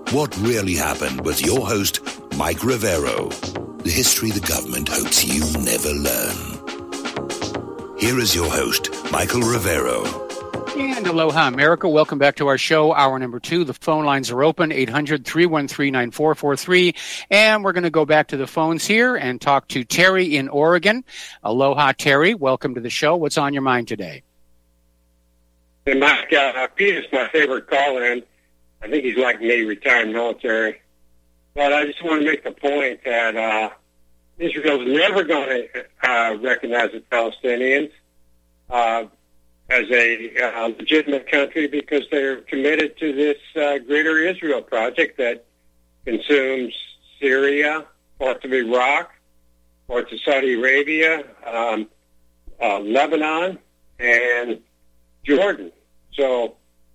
What Really Happened with your host, Mike Rivero. The history the government hopes you never learn. Here is your host, Michael Rivero. And aloha, America. Welcome back to our show, hour number 2. The phone lines are open, 800-313-9443. And we're going to go back to the phones here and talk to Terry in Oregon. Aloha, Terry. Welcome to the show. What's on your mind today? Hey, Mike, Peter's my favorite caller-in. I think he's like me, retired military. But I just want to make the point that Israel's never going to recognize the Palestinians as a legitimate country because they're committed to this Greater Israel project that consumes Syria, parts of Iraq, parts of Saudi Arabia, Lebanon, and Jordan. So,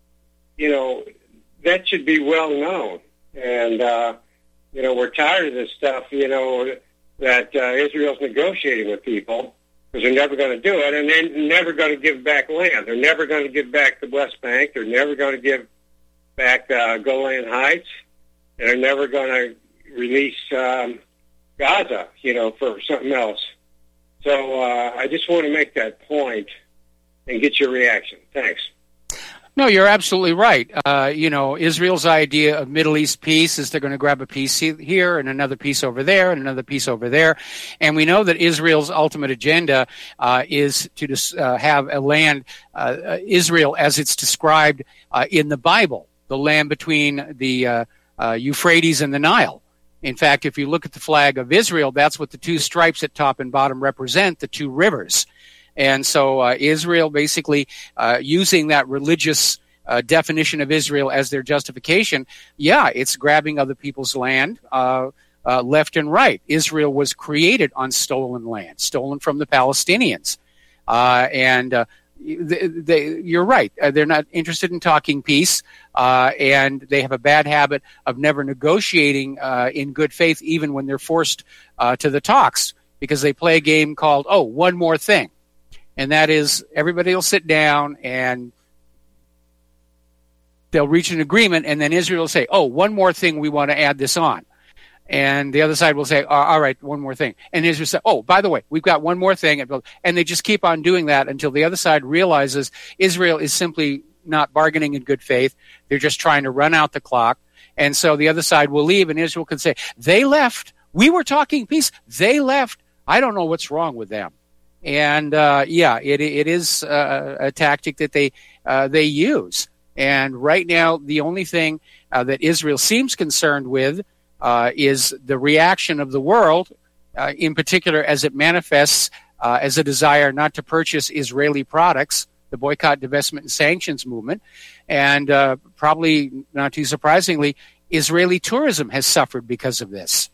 that should be well known. And, we're tired of this stuff, that Israel's negotiating with people because they're never going to do it, and they're never going to give back land. They're never going to give back the West Bank. They're never going to give back Golan Heights. And they're never going to release Gaza, for something else. So I just want to make that point and get your reaction. Thanks. No, you're absolutely right. Israel's idea of Middle East peace is they're going to grab a piece here and another piece over there and another piece over there. And we know that Israel's ultimate agenda is to have a land, Israel as it's described in the Bible, the land between the Euphrates and the Nile. In fact, if you look at the flag of Israel, that's what the two stripes at top and bottom represent, the two rivers. And so Israel basically using that religious definition of Israel as their justification, it's grabbing other people's land left and right. Israel was created on stolen land, stolen from the Palestinians. You're right. They're not interested in talking peace, and they have a bad habit of never negotiating in good faith, even when they're forced to the talks, because they play a game called, one more thing. And that is, everybody will sit down and they'll reach an agreement, and then Israel will say, one more thing, we want to add this on. And the other side will say, all right, one more thing. And Israel will say, by the way, we've got one more thing. And they just keep on doing that until the other side realizes Israel is simply not bargaining in good faith. They're just trying to run out the clock. And so the other side will leave, and Israel can say, they left. We were talking peace. They left. I don't know what's wrong with them. And it is a tactic that they use. And right now, the only thing that Israel seems concerned with is the reaction of the world, in particular as it manifests as a desire not to purchase Israeli products, the boycott, divestment, and sanctions movement. And probably not too surprisingly, Israeli tourism has suffered because of this.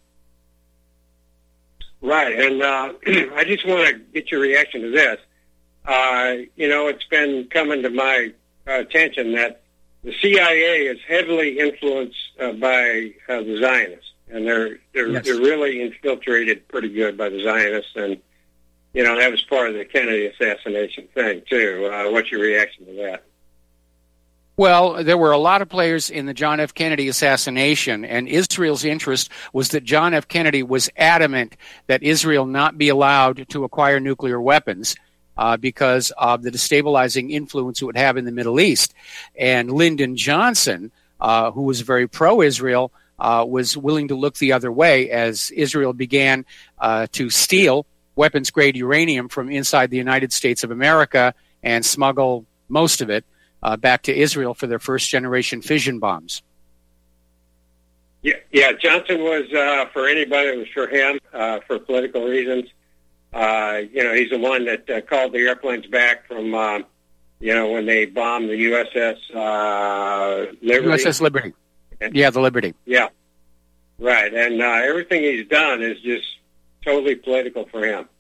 Right, and I just want to get your reaction to this. It's been coming to my attention that the CIA is heavily influenced by the Zionists, and they're really infiltrated pretty good by the Zionists, and that was part of the Kennedy assassination thing too. What's your reaction to that? Well, there were a lot of players in the John F. Kennedy assassination, and Israel's interest was that John F. Kennedy was adamant that Israel not be allowed to acquire nuclear weapons because of the destabilizing influence it would have in the Middle East. And Lyndon Johnson, who was very pro-Israel, was willing to look the other way as Israel began to steal weapons-grade uranium from inside the United States of America and smuggle most of it back to Israel for their first-generation fission bombs. Yeah. Johnson was, for anybody, it was for him, for political reasons. He's the one that called the airplanes back from, when they bombed the USS Liberty. USS Liberty. Yeah, the Liberty. Yeah, right. And everything he's done is just totally political for him.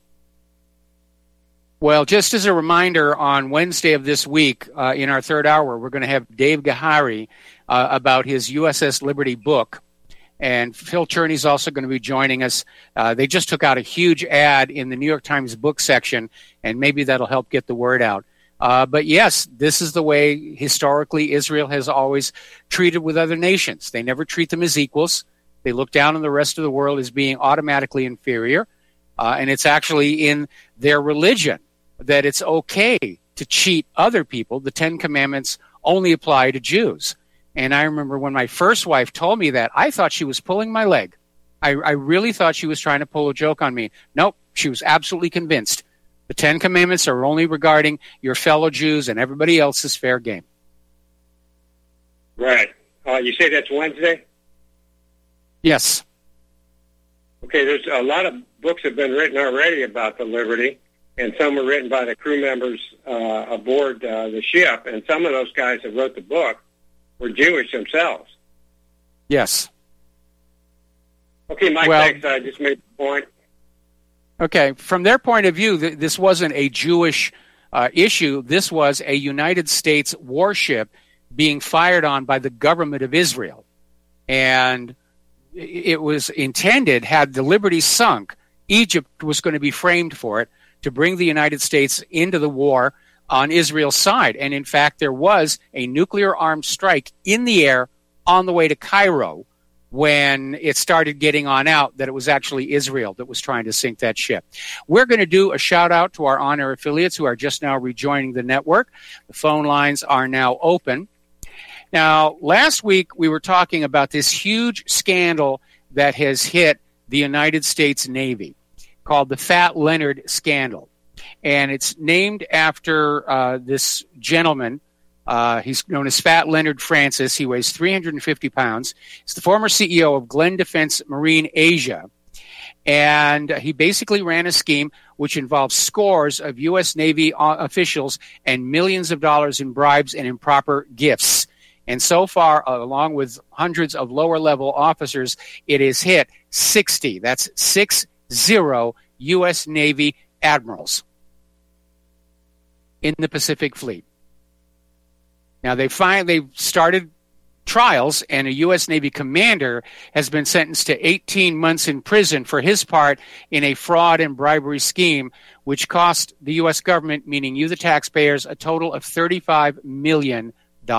Well, just as a reminder, on Wednesday of this week, in our third hour, we're going to have Dave Gahary about his USS Liberty book. And Phil Cherney's also going to be joining us. They just took out a huge ad in the New York Times book section, and maybe that'll help get the word out. But yes, this is the way historically Israel has always treated with other nations. They never treat them as equals. They look down on the rest of the world as being automatically inferior. And it's actually in their religion that it's okay to cheat other people. The Ten Commandments only apply to Jews. And I remember when my first wife told me that, I thought she was pulling my leg. I really thought she was trying to pull a joke on me. Nope, she was absolutely convinced. The Ten Commandments are only regarding your fellow Jews, and everybody else is fair game. Right. You say that's Wednesday? Yes. Okay, there's a lot of books have been written already about the Liberty, and some were written by the crew members aboard the ship, and some of those guys that wrote the book were Jewish themselves. Yes. Okay, Mike, thanks. I just made the point. Okay, from their point of view, this wasn't a Jewish issue. This was a United States warship being fired on by the government of Israel. And it was intended, had the Liberty sunk, Egypt was going to be framed for it, to bring the United States into the war on Israel's side. And in fact, there was a nuclear-armed strike in the air on the way to Cairo when it started getting on out that it was actually Israel that was trying to sink that ship. We're going to do a shout-out to our on-air affiliates who are just now rejoining the network. The phone lines are now open. Now, last week we were talking about this huge scandal that has hit the United States Navy called the Fat Leonard scandal. And it's named after this gentleman. He's known as Fat Leonard Francis. He weighs 350 pounds. He's the former CEO of Glenn Defense Marine Asia. And he basically ran a scheme which involved scores of U.S. Navy officials and millions of dollars in bribes and improper gifts. And so far, along with hundreds of lower-level officers, it has hit 60. That's 60 U.S. Navy admirals in the Pacific Fleet. Now, they started trials, and a U.S. Navy commander has been sentenced to 18 months in prison for his part in a fraud and bribery scheme, which cost the U.S. government, meaning you, the taxpayers, a total of $35 million.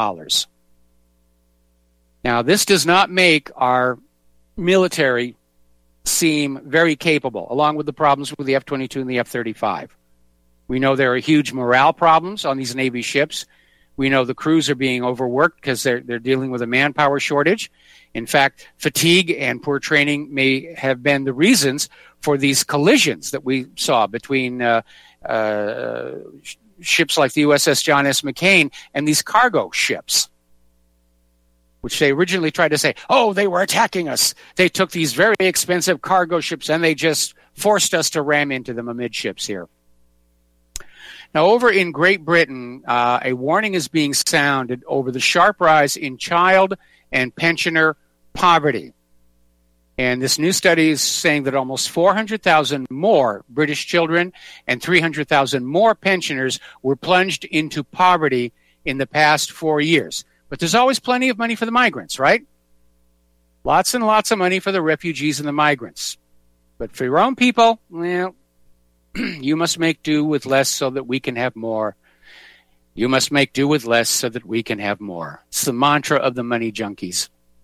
Now, this does not make our military seem very capable, along with the problems with the F-22 and the F-35. We know there are huge morale problems on these Navy ships. We know the crews are being overworked because they're dealing with a manpower shortage. In fact, fatigue and poor training may have been the reasons for these collisions that we saw between ships like the USS John S. McCain and these cargo ships, which they originally tried to say, oh, they were attacking us. They took these very expensive cargo ships and they just forced us to ram into them amidships here. Now, over in Great Britain, a warning is being sounded over the sharp rise in child and pensioner poverty. And this new study is saying that almost 400,000 more British children and 300,000 more pensioners were plunged into poverty in the past 4 years. But there's always plenty of money for the migrants, right? Lots and lots of money for the refugees and the migrants. But for your own people, well, you must make do with less so that we can have more. You must make do with less so that we can have more. It's the mantra of the money junkies.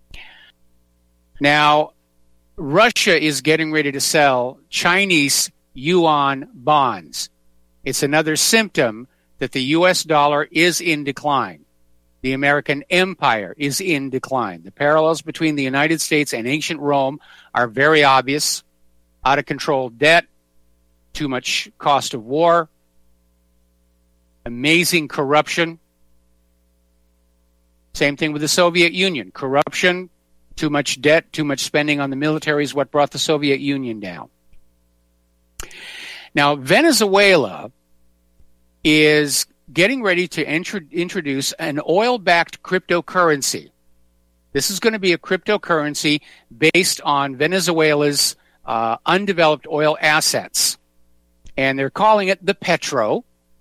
Now, Russia is getting ready to sell Chinese yuan bonds. It's another symptom that the U.S. dollar is in decline. The American empire is in decline. The parallels between the United States and ancient Rome are very obvious. Out of control debt, too much cost of war, amazing corruption. Same thing with the Soviet Union. Corruption, too much debt, too much spending on the military is what brought the Soviet Union down. Now, Venezuela is getting ready to introduce an oil-backed cryptocurrency. This is going to be a cryptocurrency based on Venezuela's undeveloped oil assets. And they're calling it the Petro.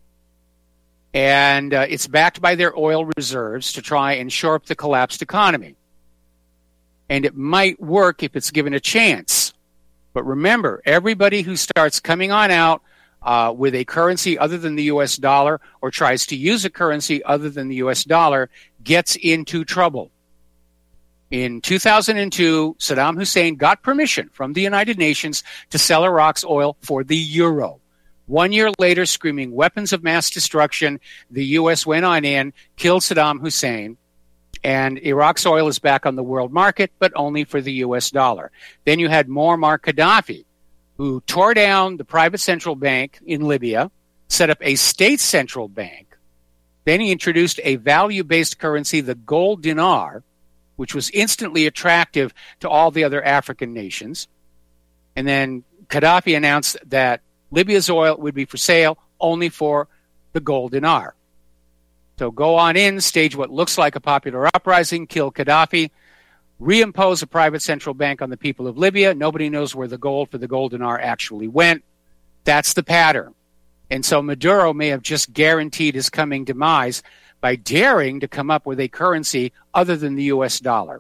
And it's backed by their oil reserves to try and shore up the collapsed economy. And it might work if it's given a chance. But remember, everybody who starts coming on out with a currency other than the U.S. dollar or tries to use a currency other than the U.S. dollar gets into trouble. In 2002, Saddam Hussein got permission from the United Nations to sell Iraq's oil for the euro. 1 year later, screaming weapons of mass destruction, the U.S. went on in, killed Saddam Hussein, and Iraq's oil is back on the world market, but only for the U.S. dollar. Then you had Muammar Gaddafi, who tore down the private central bank in Libya, set up a state central bank. Then he introduced a value-based currency, the gold dinar, which was instantly attractive to all the other African nations. And then Gaddafi announced that Libya's oil would be for sale only for the gold dinar. So go on in, stage what looks like a popular uprising, kill Gaddafi, reimpose a private central bank on the people of Libya. Nobody knows where the gold for the gold dinar actually went. That's the pattern. And so Maduro may have just guaranteed his coming demise by daring to come up with a currency other than the U.S. dollar.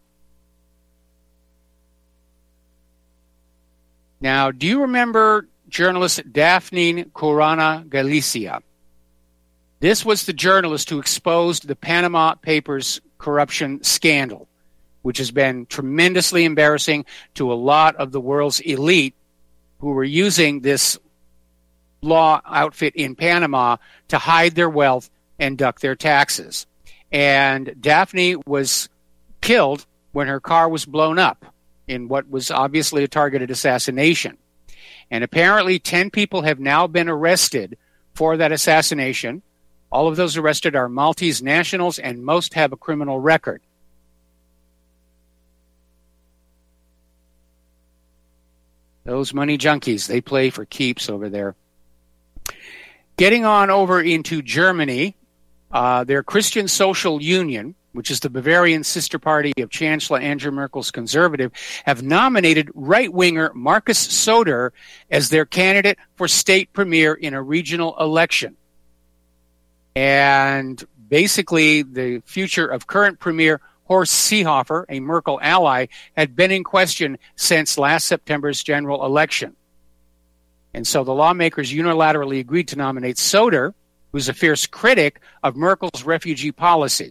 Now, do you remember journalist Daphne Caruana Galicia? This was the journalist who exposed the Panama Papers corruption scandal, which has been tremendously embarrassing to a lot of the world's elite who were using this law outfit in Panama to hide their wealth and duck their taxes. And Daphne was killed when her car was blown up in what was obviously a targeted assassination. And apparently 10 people have now been arrested for that assassination. All of those arrested are Maltese nationals, and most have a criminal record. Those money junkies, they play for keeps over there. Getting on over into Germany, their Christian Social Union, which is the Bavarian sister party of Chancellor Angela Merkel's Conservative, have nominated right-winger Markus Söder as their candidate for state premier in a regional election. And basically, the future of current premier Horst Seehofer, a Merkel ally, had been in question since last September's general election. And so the lawmakers unilaterally agreed to nominate Söder, who's a fierce critic of Merkel's refugee policy.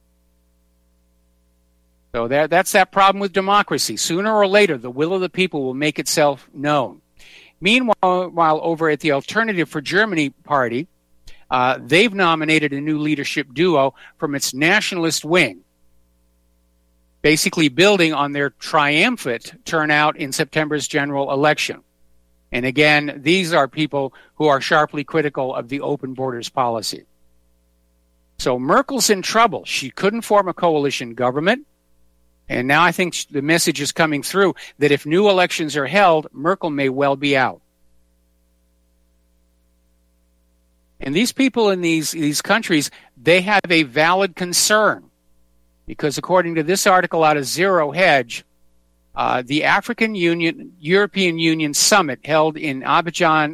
So that's that problem with democracy. Sooner or later, the will of the people will make itself known. Meanwhile, over at the Alternative for Germany party, they've nominated a new leadership duo from its nationalist wing, basically building on their triumphant turnout in September's general election. And again, these are people who are sharply critical of the open borders policy. So Merkel's in trouble. She couldn't form a coalition government. And now I think the message is coming through that if new elections are held, Merkel may well be out. And these people in these countries, they have a valid concern. Because according to this article out of Zero Hedge, the European Union summit held in Abidjan,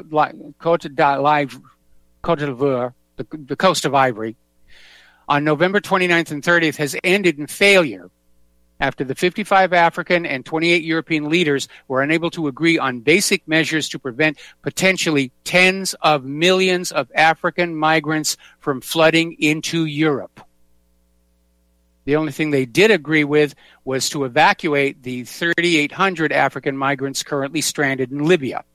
Côte d'Ivoire, the coast of Ivory, on November 29th and 30th has ended in failure after the 55 African and 28 European leaders were unable to agree on basic measures to prevent potentially tens of millions of African migrants from flooding into Europe. The only thing they did agree with was to evacuate the 3,800 African migrants currently stranded in Libya.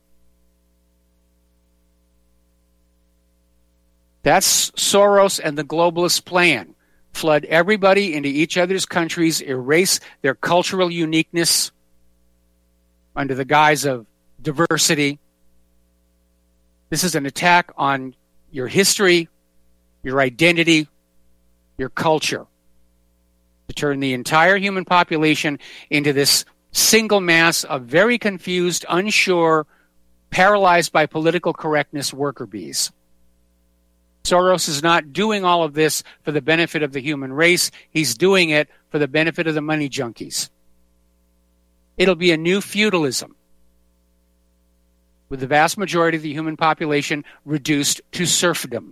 That's Soros and the globalist plan. Flood everybody into each other's countries, erase their cultural uniqueness under the guise of diversity. This is an attack on your history, your identity, your culture, to turn the entire human population into this single mass of very confused, unsure, paralyzed by political correctness worker bees. Soros is not doing all of this for the benefit of the human race. He's doing it for the benefit of the money junkies. It'll be a new feudalism, with the vast majority of the human population reduced to serfdom.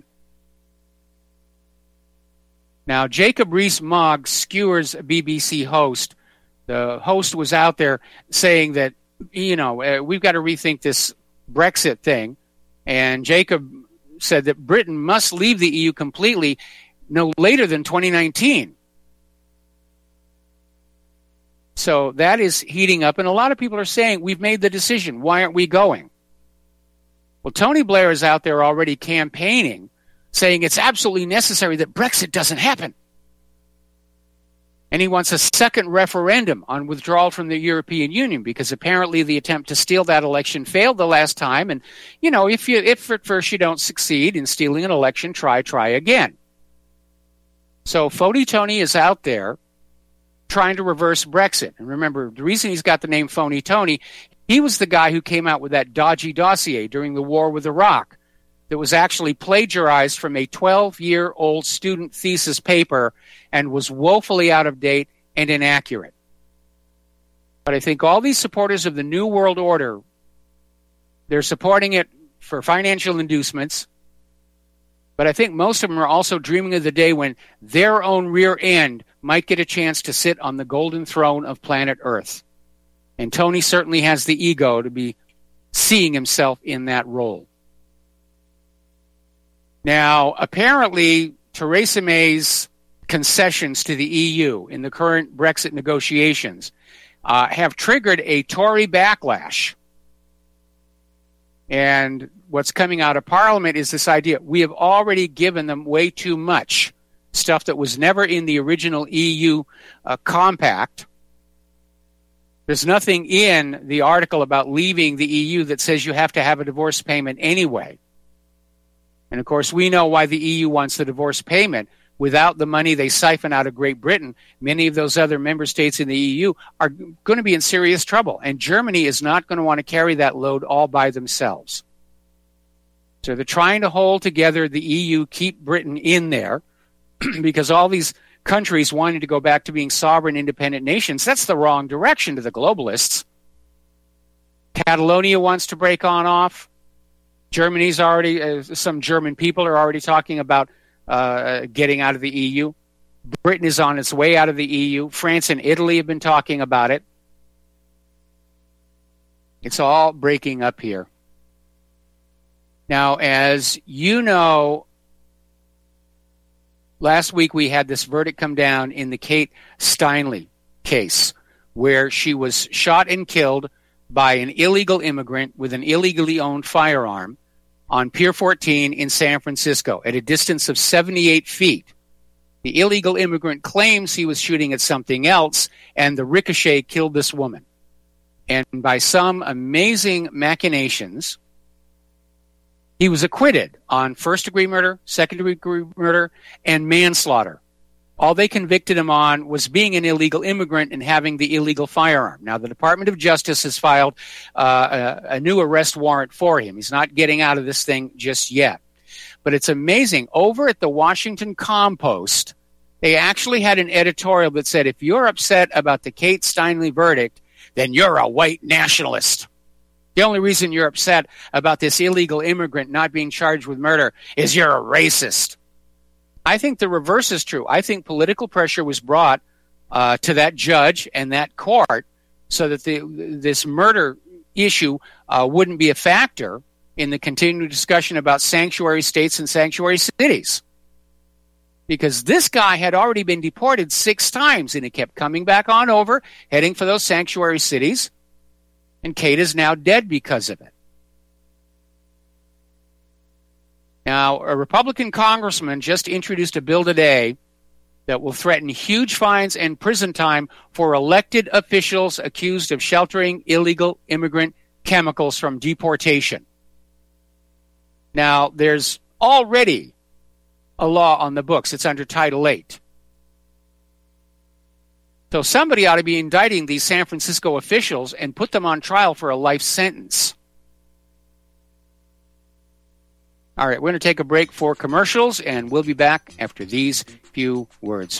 Now, Jacob Rees-Mogg skewers a BBC host. The host was out there saying that, we've got to rethink this Brexit thing. And Jacob said that Britain must leave the EU completely no later than 2019. So that is heating up, and a lot of people are saying, we've made the decision. Why aren't we going? Well, Tony Blair is out there already campaigning, saying it's absolutely necessary that Brexit doesn't happen. And he wants a second referendum on withdrawal from the European Union, because apparently the attempt to steal that election failed the last time. And, you know, if at first you don't succeed in stealing an election, try again. So Phony Tony is out there trying to reverse Brexit. And remember, the reason he's got the name Phony Tony, he was the guy who came out with that dodgy dossier during the war with Iraq that was actually plagiarized from a 12-year-old student thesis paper and was woefully out of date and inaccurate. But I think all these supporters of the New World Order, they're supporting it for financial inducements, but I think most of them are also dreaming of the day when their own rear end might get a chance to sit on the golden throne of planet Earth. And Tony certainly has the ego to be seeing himself in that role. Now, apparently, Theresa May's concessions to the EU in the current Brexit negotiations have triggered a Tory backlash. And what's coming out of Parliament is this idea, we have already given them way too much, stuff that was never in the original EU compact. There's nothing in the article about leaving the EU that says you have to have a divorce payment anyway. And, of course, we know why the EU wants the divorce payment. Without the money they siphon out of Great Britain, many of those other member states in the EU are going to be in serious trouble. And Germany is not going to want to carry that load all by themselves. So they're trying to hold together the EU, keep Britain in there, because all these countries wanting to go back to being sovereign, independent nations, that's the wrong direction to the globalists. Catalonia wants to break on off. Germany's already, some German people are already talking about getting out of the EU. Britain is on its way out of the EU. France and Italy have been talking about it. It's all breaking up here. Now, as you know, last week we had this verdict come down in the Kate Steinle case, where she was shot and killed by an illegal immigrant with an illegally owned firearm on Pier 14 in San Francisco at a distance of 78 feet. The illegal immigrant claims he was shooting at something else, and the ricochet killed this woman. And by some amazing machinations, he was acquitted on first-degree murder, second-degree murder, and manslaughter. All they convicted him on was being an illegal immigrant and having the illegal firearm. Now, the Department of Justice has filed a new arrest warrant for him. He's not getting out of this thing just yet. But it's amazing. Over at the Washington Compost, they actually had an editorial that said, if you're upset about the Kate Steinle verdict, then you're a white nationalist. The only reason you're upset about this illegal immigrant not being charged with murder is you're a racist. I think the reverse is true. I think political pressure was brought to that judge and that court so that this murder issue wouldn't be a factor in the continued discussion about sanctuary states and sanctuary cities. Because this guy had already been deported 6 times, and he kept coming back on over, heading for those sanctuary cities, and Kate is now dead because of it. Now, a Republican congressman just introduced a bill today that will threaten huge fines and prison time for elected officials accused of sheltering illegal immigrant chemicals from deportation. Now, there's already a law on the books. It's under Title VIII. So somebody ought to be indicting these San Francisco officials and put them on trial for a life sentence. All right, we're going to take a break for commercials, and we'll be back after these few words.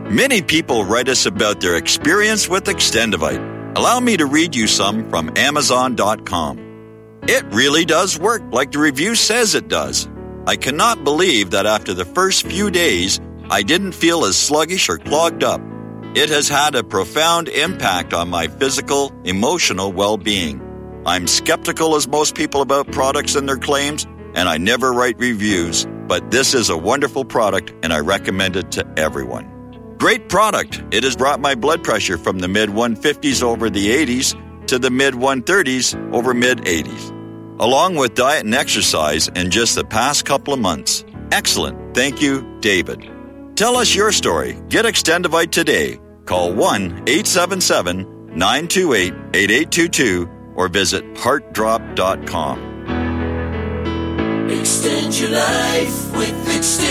Many people write us about their experience with Extendivite. Allow me to read you some from Amazon.com. It really does work like the review says it does. I cannot believe that after the first few days, I didn't feel as sluggish or clogged up. It has had a profound impact on my physical, emotional well-being. I'm skeptical as most people about products and their claims, and I never write reviews, but this is a wonderful product and I recommend it to everyone. Great product. It has brought my blood pressure from the mid-150s over the 80s to the mid-130s over mid-80s, along with diet and exercise in just the past couple of months. Excellent. Thank you, David. Tell us your story. Get Extendivite today. Call 1-877-928-8822 or visit heartdrop.com. Extend your life with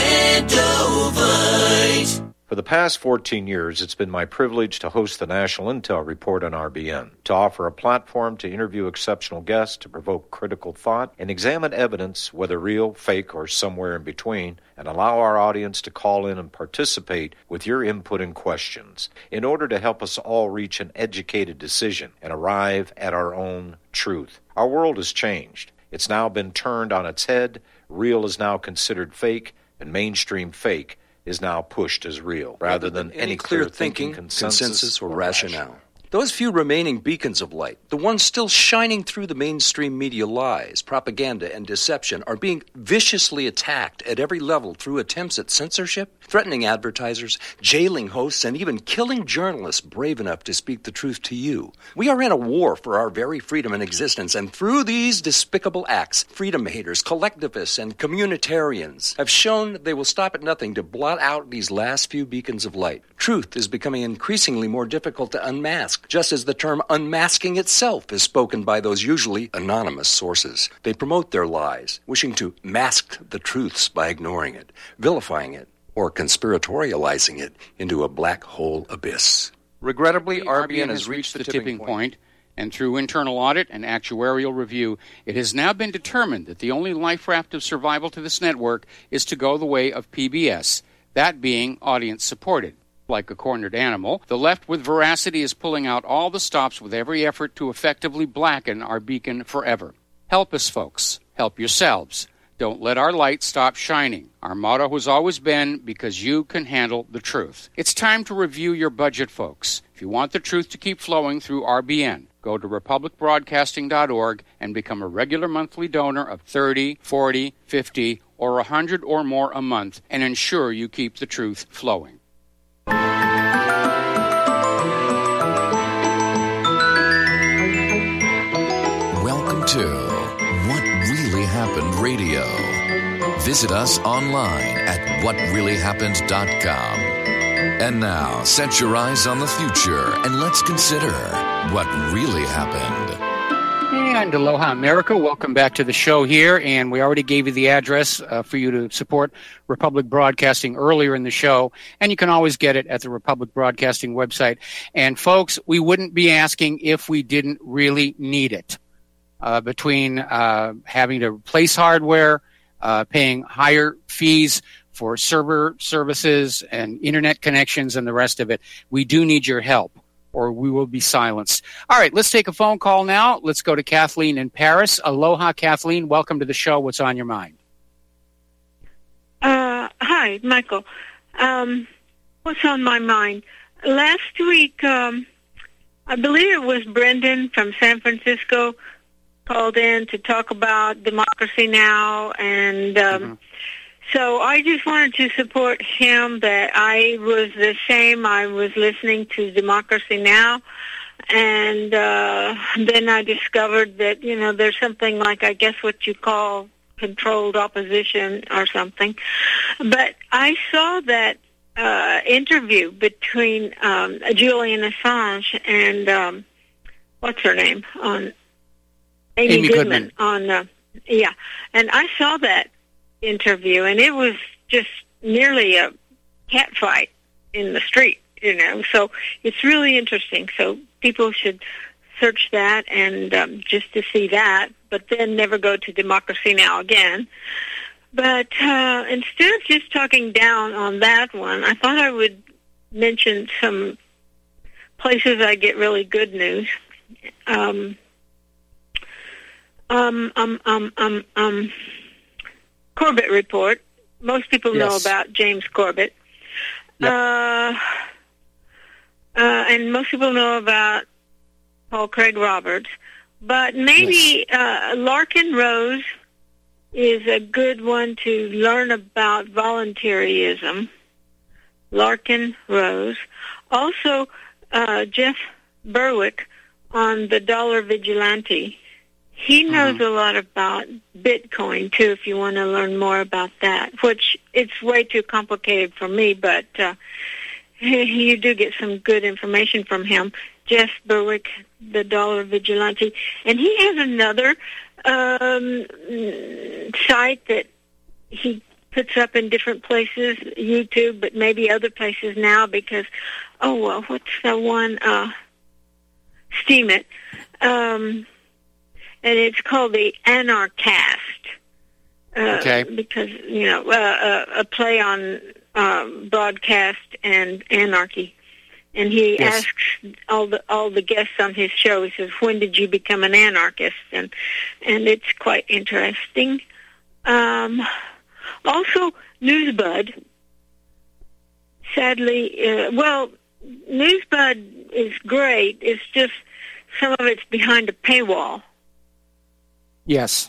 Extendovite. For the past 14 years, it's been my privilege to host the National Intel Report on RBN, to offer a platform to interview exceptional guests, to provoke critical thought, and examine evidence, whether real, fake, or somewhere in between, and allow our audience to call in and participate with your input and questions in order to help us all reach an educated decision and arrive at our own truth. Our world has changed. It's now been turned on its head. Real is now considered fake, and mainstream fake is now pushed as real, rather than any clear thinking, consensus, or rationale. Those few remaining beacons of light, the ones still shining through the mainstream media lies, propaganda, and deception, are being viciously attacked at every level through attempts at censorship, threatening advertisers, jailing hosts, and even killing journalists brave enough to speak the truth to you. We are in a war for our very freedom and existence, and through these despicable acts, freedom haters, collectivists, and communitarians have shown they will stop at nothing to blot out these last few beacons of light. Truth is becoming increasingly more difficult to unmask, just as the term unmasking itself is spoken by those usually anonymous sources. They promote their lies, wishing to mask the truths by ignoring it, vilifying it, or conspiratorializing it into a black hole abyss. Regrettably, RBN has reached the tipping point, and through internal audit and actuarial review, it has now been determined that the only life raft of survival to this network is to go the way of PBS, that being audience-supported. Like a cornered animal, the left with veracity is pulling out all the stops with every effort to effectively blacken our beacon forever. Help us, folks. Help yourselves. Don't let our light stop shining. Our motto has always been, because you can handle the truth. It's time to review your budget, folks. If you want the truth to keep flowing through RBN, go to republicbroadcasting.org and become a regular monthly donor of $30, $40, $50, or $100 or more a month and ensure you keep the truth flowing. Welcome to What Really Happened Radio. Visit us online at whatreallyhappened.com. And now, set your eyes on the future and let's consider what really happened. And aloha, America. Welcome back to the show here. And we already gave you the address for you to support Republic Broadcasting earlier in the show. And you can always get it at the Republic Broadcasting website. And folks, we wouldn't be asking if we didn't really need it. Between having to replace hardware, paying higher fees for server services and internet connections and the rest of it, we do need your help, or we will be silenced. All right, let's take a phone call now. Let's go to Kathleen in Paris. Aloha, Kathleen. Welcome to the show. What's on your mind? Hi, Michael. What's on my mind? Last week, I believe it was Brendan from San Francisco called in to talk about Democracy Now! And so I just wanted to support him that I was the same. I was listening to Democracy Now! And then I discovered that, you know, there's something like, I guess, what you call controlled opposition or something. But I saw that interview between Julian Assange and what's her name? On Amy Goodman. And I saw that interview, and it was just nearly a cat fight in the street, you know. So it's really interesting. So people should search that and just to see that, but then never go to Democracy Now! Again. But instead of just talking down on that one, I thought I would mention some places I get really good news. Corbett Report. Most people know about James Corbett. Yep. And most people know about Paul Craig Roberts. But maybe Larkin Rose is a good one to learn about voluntarism. Larkin Rose. Also, Jeff Berwick on the Dollar Vigilante. He knows a lot about Bitcoin, too, if you want to learn more about that, which it's way too complicated for me, but you do get some good information from him. Jeff Berwick, the Dollar Vigilante. And he has another site that he puts up in different places, YouTube, but maybe other places now because, what's the one? Steemit. And it's called the Anarchast. Because, a play on broadcast and anarchy. And he asks all the guests on his show, he says, when did you become an anarchist? And it's quite interesting. Also, Newsbud. Sadly, Newsbud is great. It's just some of it's behind a paywall. Yes.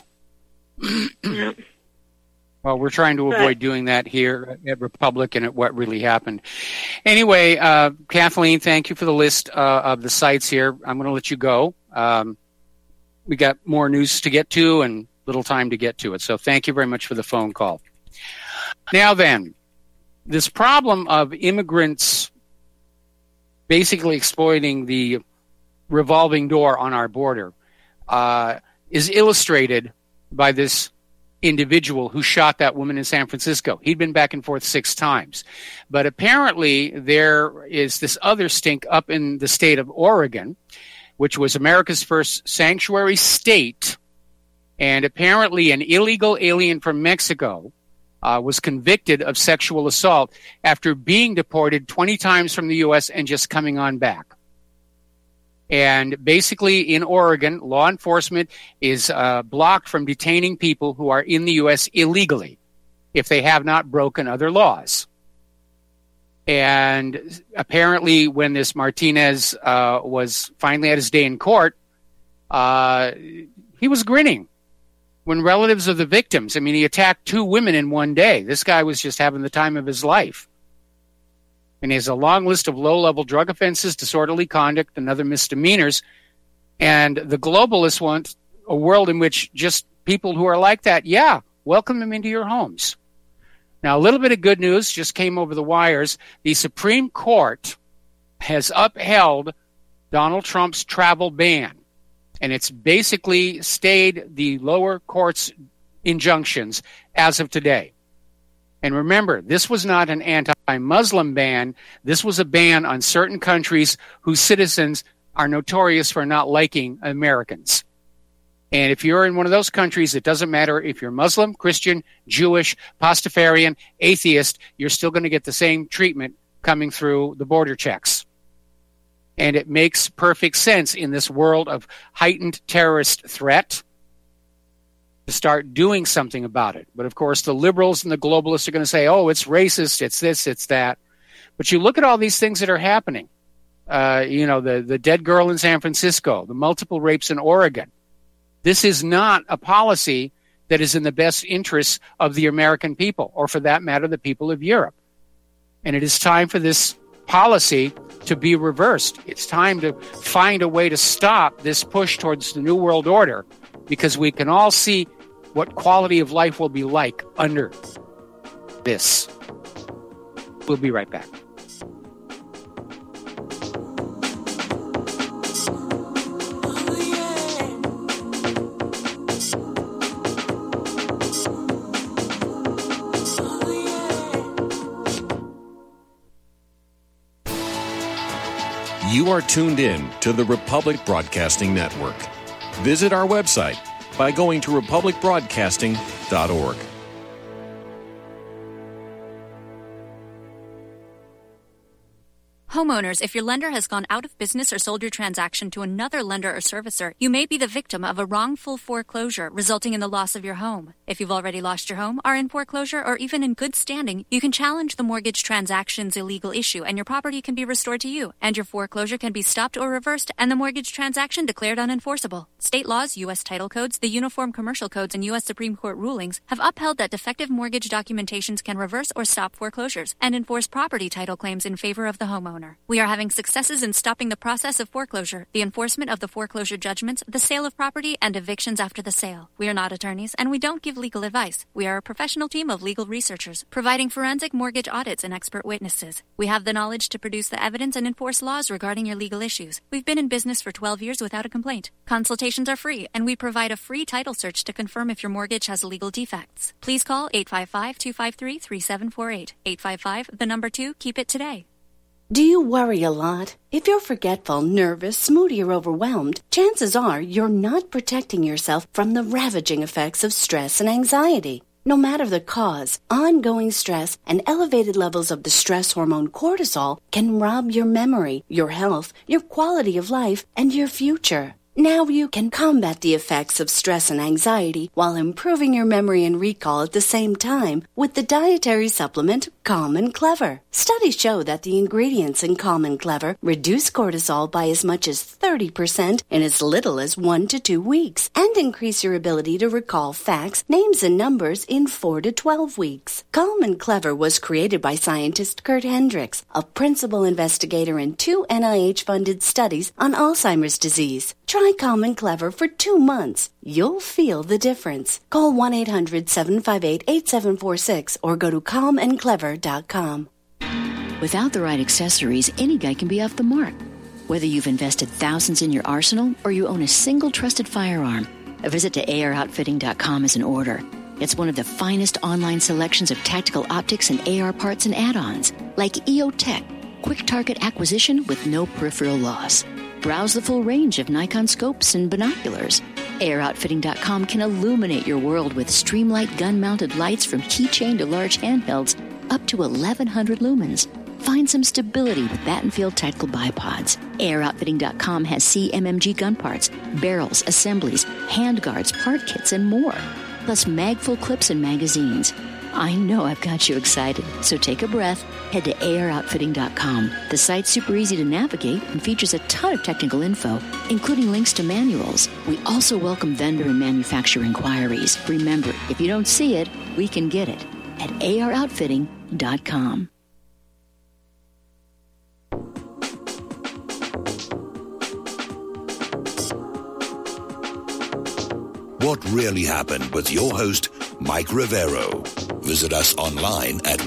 Well, we're trying to avoid doing that here at Republic and at What Really Happened. Anyway, Kathleen, thank you for the list of the sites here. I'm going to let you go. We got more news to get to and little time to get to it. So thank you very much for the phone call. Now then, this problem of immigrants basically exploiting the revolving door on our border is illustrated by this individual who shot that woman in San Francisco. He'd been back and forth 6 times. But apparently there is this other stink up in the state of Oregon, which was America's first sanctuary state. And apparently an illegal alien from Mexico was convicted of sexual assault after being deported 20 times from the U.S. and just coming on back. And basically in Oregon, law enforcement is blocked from detaining people who are in the U.S. illegally if they have not broken other laws. And apparently when this Martinez was finally at his day in court, he was grinning. When relatives of the victims, he attacked 2 women in one day. This guy was just having the time of his life. And he has a long list of low-level drug offenses, disorderly conduct, and other misdemeanors. And the globalists want a world in which just people who are like that, welcome them into your homes. Now, a little bit of good news just came over the wires. The Supreme Court has upheld Donald Trump's travel ban. And it's basically stayed the lower court's injunctions as of today. And remember, this was not an anti-Muslim ban. This was a ban on certain countries whose citizens are notorious for not liking Americans. And if you're in one of those countries, it doesn't matter if you're Muslim, Christian, Jewish, Pastafarian, atheist, you're still going to get the same treatment coming through the border checks. And it makes perfect sense in this world of heightened terrorist threat to start doing something about it. But of course, the liberals and the globalists are going to say, it's racist, it's this, it's that. But you look at all these things that are happening. The dead girl in San Francisco, the multiple rapes in Oregon. This is not a policy that is in the best interests of the American people, or for that matter, the people of Europe. And it is time for this policy to be reversed. It's time to find a way to stop this push towards the New World Order, because we can all see what quality of life will be like under this. We'll be right back. You are tuned in to the Republic Broadcasting Network. Visit our website by going to republicbroadcasting.org. Homeowners, if your lender has gone out of business or sold your transaction to another lender or servicer, you may be the victim of a wrongful foreclosure, resulting in the loss of your home. If you've already lost your home, are in foreclosure, or even in good standing, you can challenge the mortgage transaction's illegal issue, and your property can be restored to you, and your foreclosure can be stopped or reversed, and the mortgage transaction declared unenforceable. State laws, U.S. title codes, the Uniform Commercial Codes, and U.S. Supreme Court rulings have upheld that defective mortgage documentations can reverse or stop foreclosures and enforce property title claims in favor of the homeowner. We are having successes in stopping the process of foreclosure, the enforcement of the foreclosure judgments, the sale of property, and evictions after the sale. We are not attorneys, and we don't give legal advice. We are a professional team of legal researchers, providing forensic mortgage audits and expert witnesses. We have the knowledge to produce the evidence and enforce laws regarding your legal issues. We've been in business for 12 years without a complaint. Consultations are free, and we provide a free title search to confirm if your mortgage has legal defects. Please call 855-253-3748. 855, 2, keep it today. Do you worry a lot? If you're forgetful, nervous, moody, or overwhelmed, chances are you're not protecting yourself from the ravaging effects of stress and anxiety. No matter the cause, ongoing stress and elevated levels of the stress hormone cortisol can rob your memory, your health, your quality of life, and your future. Now you can combat the effects of stress and anxiety while improving your memory and recall at the same time with the dietary supplement Calm and Clever. Studies show that the ingredients in Calm and Clever reduce cortisol by as much as 30% in as little as 1 to 2 weeks and increase your ability to recall facts, names, and numbers in 4 to 12 weeks. Calm and Clever was created by scientist Kurt Hendricks, a principal investigator in 2 NIH-funded studies on Alzheimer's disease. Try Calm and Clever for 2 months. You'll feel the difference. Call 1-800-758-8746 or go to calmandclever.com. Without the right accessories, any guy can be off the mark. Whether you've invested thousands in your arsenal or you own a single trusted firearm, a visit to AROutfitting.com is in order. It's one of the finest online selections of tactical optics and AR parts and add-ons, like EOTech, quick target acquisition with no peripheral loss. Browse the full range of Nikon scopes and binoculars. AROutfitting.com can illuminate your world with Streamlight gun-mounted lights from keychain to large handhelds up to 1,100 lumens. Find some stability with Battenfield tactical bipods. AROutfitting.com has CMMG gun parts, barrels, assemblies, handguards, part kits, and more. Plus magful clips and magazines. I know I've got you excited, so take a breath. Head to AROutfitting.com. The site's super easy to navigate and features a ton of technical info, including links to manuals. We also welcome vendor and manufacturer inquiries. Remember, if you don't see it, we can get it at AROutfitting.com. What Really Happened with your host, Mike Rivero. Visit us online at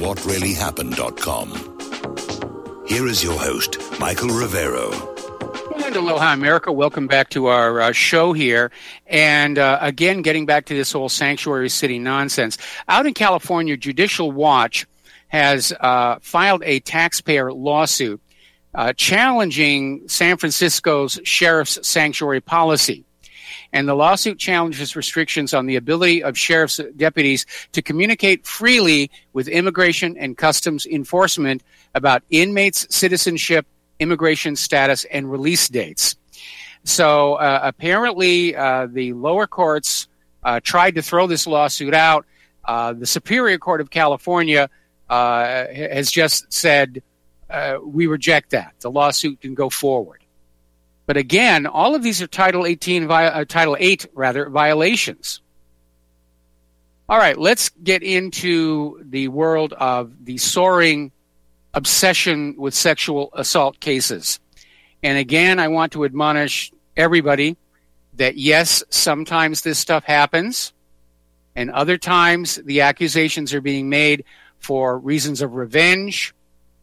whatreallyhappened.com. Here is your host, Michael Rivero. And aloha, America. Welcome back to our show here. And again, getting back to this whole sanctuary city nonsense. Out in California, Judicial Watch has filed a taxpayer lawsuit challenging San Francisco's sheriff's sanctuary policy. And the lawsuit challenges restrictions on the ability of sheriff's deputies to communicate freely with immigration and customs enforcement about inmates' citizenship, immigration status, and release dates. So apparently the lower courts tried to throw this lawsuit out. The Superior Court of California has just said, we reject that. The lawsuit can go forward. But again, all of these are Title 8 violations. All right, let's get into the world of the soaring obsession with sexual assault cases. And again, I want to admonish everybody that yes, sometimes this stuff happens, and other times the accusations are being made for reasons of revenge,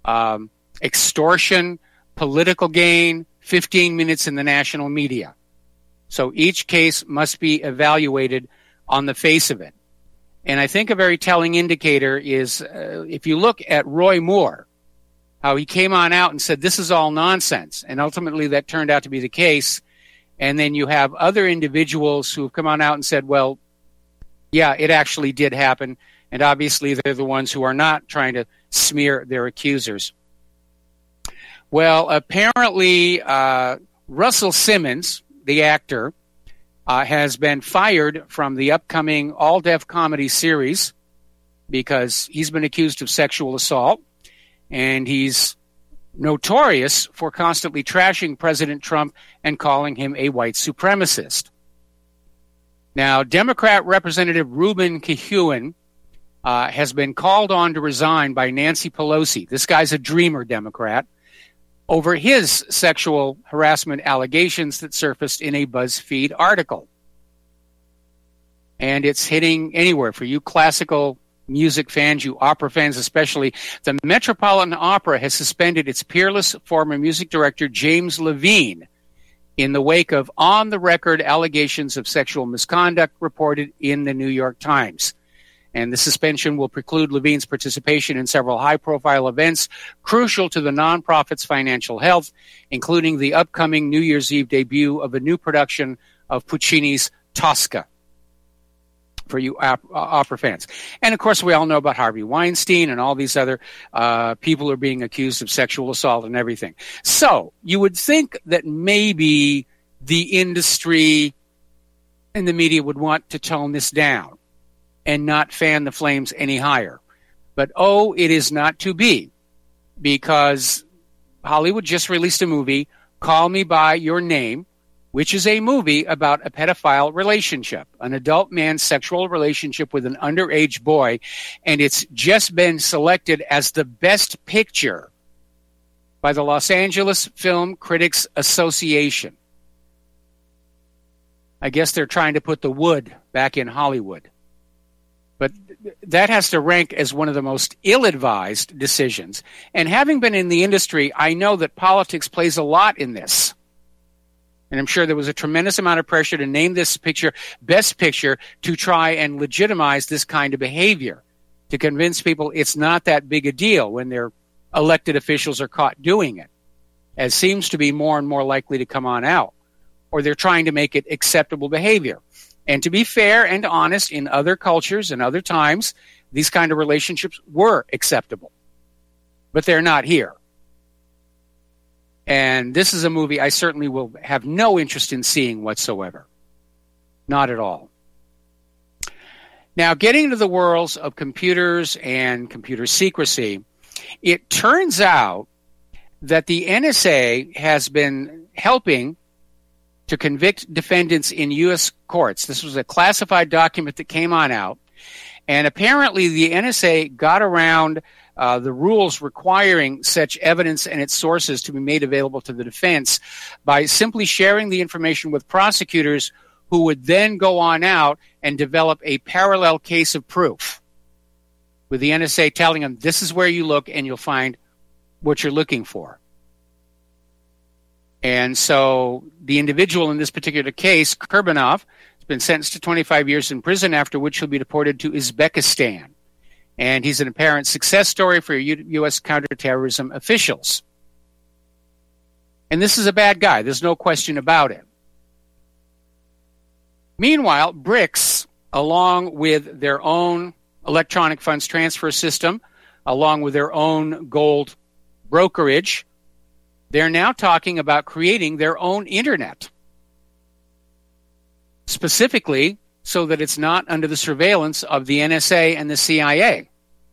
extortion, political gain, 15 minutes in the national media. So each case must be evaluated on the face of it. And I think a very telling indicator is if you look at Roy Moore, how he came on out and said this is all nonsense, and ultimately that turned out to be the case. And then you have other individuals who have come on out and said, well, yeah, it actually did happen. And obviously they're the ones who are not trying to smear their accusers. Well, apparently Russell Simmons, the actor, has been fired from the upcoming all-deaf comedy series because he's been accused of sexual assault, and he's notorious for constantly trashing President Trump and calling him a white supremacist. Now, Democrat Representative Ruben Kihuen has been called on to resign by Nancy Pelosi. This guy's a dreamer Democrat, over his sexual harassment allegations that surfaced in a BuzzFeed article. And it's hitting anywhere. For you classical music fans, you opera fans especially, the Metropolitan Opera has suspended its peerless former music director James Levine in the wake of on-the-record allegations of sexual misconduct reported in the New York Times. And the suspension will preclude Levine's participation in several high-profile events crucial to the nonprofit's financial health, including the upcoming New Year's Eve debut of a new production of Puccini's Tosca, for you opera fans. And, of course, we all know about Harvey Weinstein and all these other people who are being accused of sexual assault and everything. So you would think that maybe the industry and the media would want to tone this down and not fan the flames any higher. But, it is not to be, because Hollywood just released a movie, Call Me By Your Name, which is a movie about a pedophile relationship, an adult man's sexual relationship with an underage boy, and it's just been selected as the best picture by the Los Angeles Film Critics Association. I guess they're trying to put the wood back in Hollywood. But that has to rank as one of the most ill-advised decisions. And having been in the industry, I know that politics plays a lot in this. And I'm sure there was a tremendous amount of pressure to name this picture Best Picture to try and legitimize this kind of behavior, to convince people it's not that big a deal when their elected officials are caught doing it, as seems to be more and more likely to come on out. Or they're trying to make it acceptable behavior. And to be fair and honest, in other cultures and other times, these kind of relationships were acceptable. But they're not here. And this is a movie I certainly will have no interest in seeing whatsoever. Not at all. Now, getting into the worlds of computers and computer secrecy, it turns out that the NSA has been helping to convict defendants in U.S. courts. This was a classified document that came on out. And apparently the NSA got around the rules requiring such evidence and its sources to be made available to the defense by simply sharing the information with prosecutors who would then go on out and develop a parallel case of proof, with the NSA telling them, this is where you look and you'll find what you're looking for. And so the individual in this particular case, Kurbanov, has been sentenced to 25 years in prison, after which he'll be deported to Uzbekistan. And he's an apparent success story for U.S. counterterrorism officials. And this is a bad guy. There's no question about it. Meanwhile, BRICS, along with their own electronic funds transfer system, along with their own gold brokerage, they're now talking about creating their own internet, specifically so that it's not under the surveillance of the NSA and the CIA.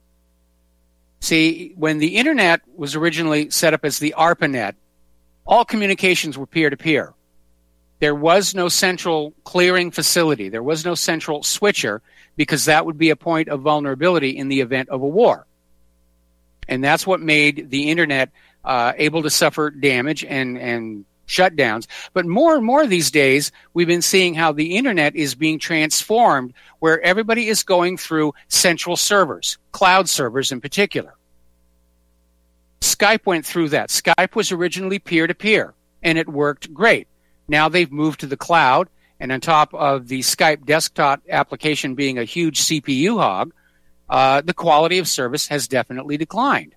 See, when the internet was originally set up as the ARPANET, all communications were peer-to-peer. There was no central clearing facility. There was no central switcher, because that would be a point of vulnerability in the event of a war. And that's what made the internet able to suffer damage and shutdowns. But more and more these days, we've been seeing how the internet is being transformed, where everybody is going through central servers, cloud servers in particular. Skype went through that. Skype was originally peer-to-peer, and it worked great. Now they've moved to the cloud, and on top of the Skype desktop application being a huge CPU hog, the quality of service has definitely declined.